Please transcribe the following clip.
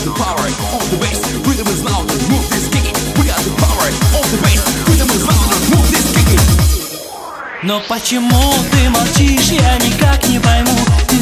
got the power on the bass. Rhythm is loud, move this kicky. We got the power on the bass. Rhythm is loud, move this kicky. Но почему ты молчишь, я никак не пойму. Ты